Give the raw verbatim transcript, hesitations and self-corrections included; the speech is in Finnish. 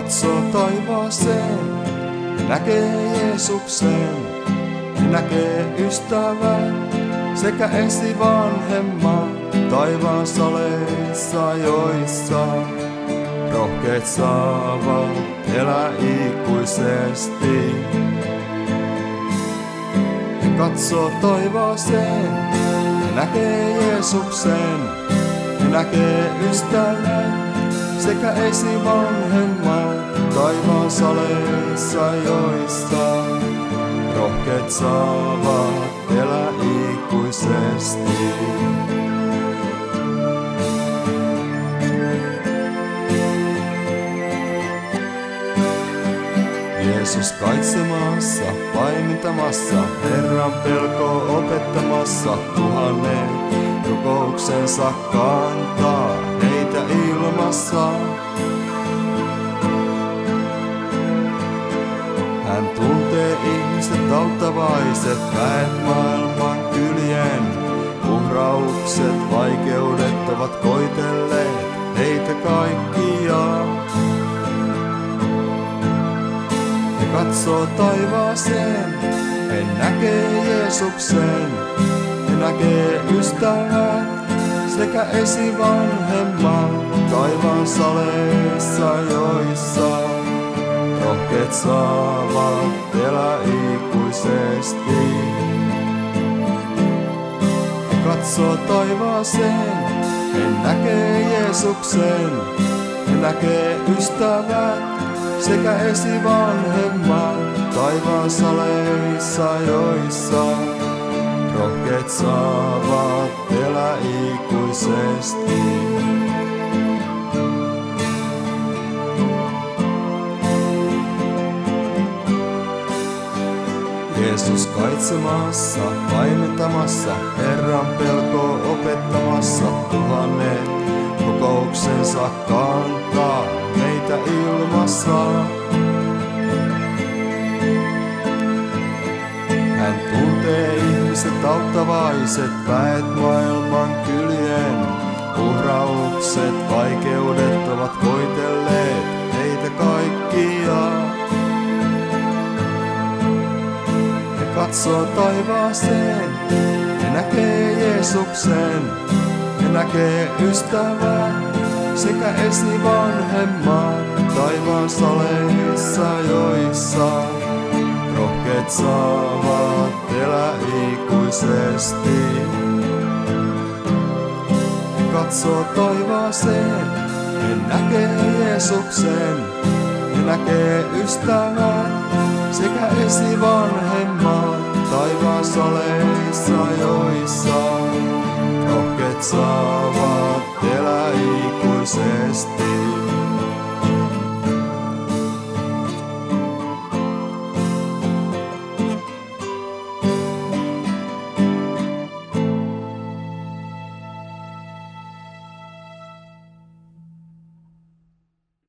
katsoo taivaaseen, näkee Jeesuksen, näkee ystävän sekä esivanhemman taivaan saleissa, joissa rohkeet saavat elää ikuisesti. Katsoo taivaaseen, näkee Jeesuksen, näkee ystävän sekä esivanhemman taivaan saleissa, joissa rohkeet saavat elää ikuisesti. Jeesus kaitsemassa, paimentamassa, Herran pelkoa opettamassa, tuhannen rukouksensa kantaa heitä ilmassa. Hän tuntee ihmiset auttavaiset, väet maailman kyljen. Uhraukset, vaikeudet ovat koitelleet heitä kaikkia. He katsoo taivaaseen, he näkee Jeesuksen, he näkee ystävät sekä esivanhemman taivaan saleissa, joissa rohkeet saavat elää ikuisesti. He katsoo taivaaseen, he näkee Jeesuksen, he näkee ystävät sekä esivanhemman taivaan saleissa, joissa rohkeet saavat elää ikuisesti. Jeesus kaitsemassa, paimentamassa, Herran pelkoa opettamassa, tuhannet rukouksensa kantaa meitä ilmassa. Hän tuntee ihmiset auttavaiset, väet maailman kyljen. Uhraukset, vaikeudet ovat koitelleet heitä kaikkia. He katsoo taivaaseen, he näkee Jeesuksen, he näkee ystävän sekä esivanhemman taivaan saleissa, joissa rohkeet saavat elää ikuisesti. He katsoo taivaaseen, he näkee Jeesuksen, he näkee ystävän sekä esivanhemman taivaan saleissa, joissa rohkeet saavat elää ikuisesti.